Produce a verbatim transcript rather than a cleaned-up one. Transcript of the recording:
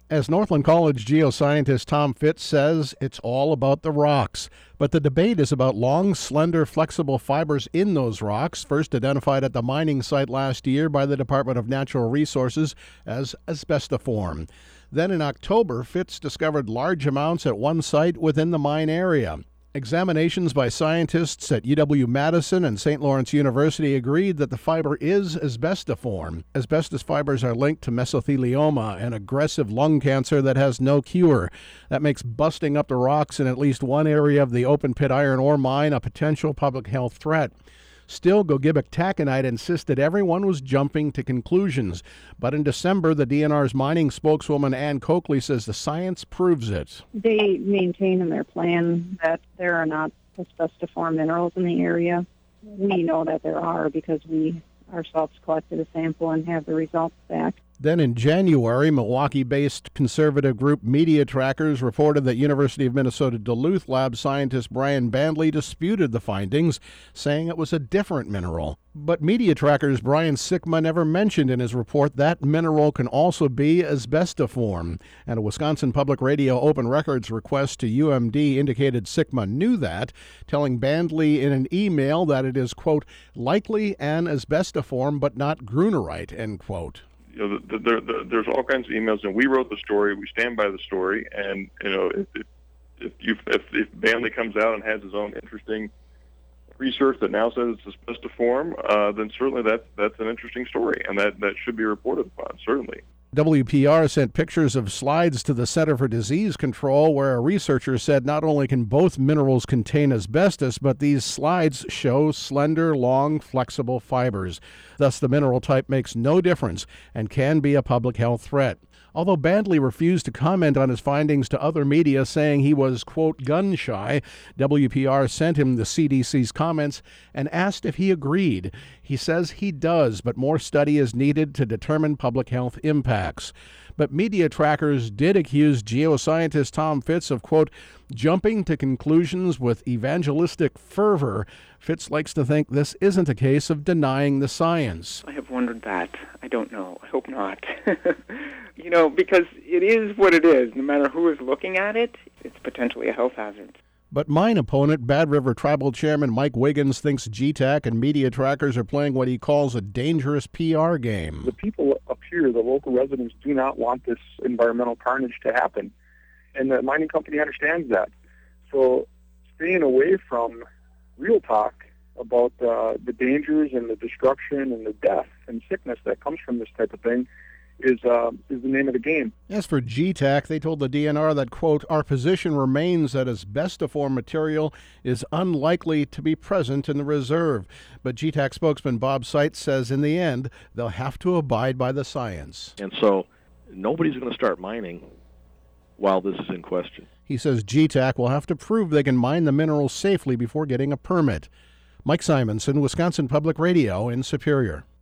As Northland College geoscientist Tom Fitz says, it's all about the rocks. But the debate is about long, slender, flexible fibers in those rocks, first identified at the mining site last year by the Department of Natural Resources as asbestiform. Then in October, Fitz discovered large amounts at one site within the mine area. Examinations by scientists at U W-Madison and Saint Lawrence University agreed that the fiber is asbestiform. Asbestos fibers are linked to mesothelioma, an aggressive lung cancer that has no cure. That makes busting up the rocks in at least one area of the open-pit iron ore mine a potential public health threat. Still, Gogebic Taconite insisted everyone was jumping to conclusions. But in December, the D N R's mining spokeswoman Ann Coakley says the science proves it. They maintain in their plan that there are not asbestiform minerals in the area. We know that there are because we ourselves collected a sample and have the results back. Then in January, Milwaukee-based conservative group Media Trackers reported that University of Minnesota Duluth lab scientist Brian Bandley disputed the findings, saying it was a different mineral. But Media Trackers' Brian Sickma never mentioned in his report that mineral can also be asbestiform. And a Wisconsin Public Radio open records request to U M D indicated Sickma knew that, telling Bandley in an email that it is, quote, likely an asbestiform but not grunerite, end quote. You know, the, the, the, there's all kinds of emails, and we wrote the story. We stand by the story, and you know, if if if, you, if, if Bandley comes out and has his own interesting research that now says it's asbestiform, uh, then certainly that's that's an interesting story, and that, that should be reported upon, certainly. W P R sent pictures of slides to the Center for Disease Control where a researcher said not only can both minerals contain asbestos, but these slides show slender, long, flexible fibers. Thus, the mineral type makes no difference and can be a public health threat. Although Bandley refused to comment on his findings to other media, saying he was, quote, gun-shy, W P R sent him the C D C's comments and asked if he agreed. He says he does, but more study is needed to determine public health impacts. But Media Trackers did accuse geoscientist Tom Fitz of, quote, jumping to conclusions with evangelistic fervor. Fitz likes to think this isn't a case of denying the science. I have wondered that. I don't know. I hope not. You know, because it is what it is. No matter who is looking at it, it's potentially a health hazard. But mine opponent, Bad River Tribal Chairman Mike Wiggins, thinks G TAC and Media Trackers are playing what he calls a dangerous P R game. The people up here, the local residents, do not want this environmental carnage to happen. And the mining company understands that. So staying away from real talk about uh, the dangers and the destruction and the death and sickness that comes from this type of thing is uh, is the name of the game. As for G TAC, they told the D N R that, quote, our position remains that asbestiform material is unlikely to be present in the reserve. But G TAC spokesman Bob Seitz says in the end, they'll have to abide by the science. And so nobody's going to start mining while this is in question. He says G TAC will have to prove they can mine the minerals safely before getting a permit. Mike Simonson, Wisconsin Public Radio in Superior.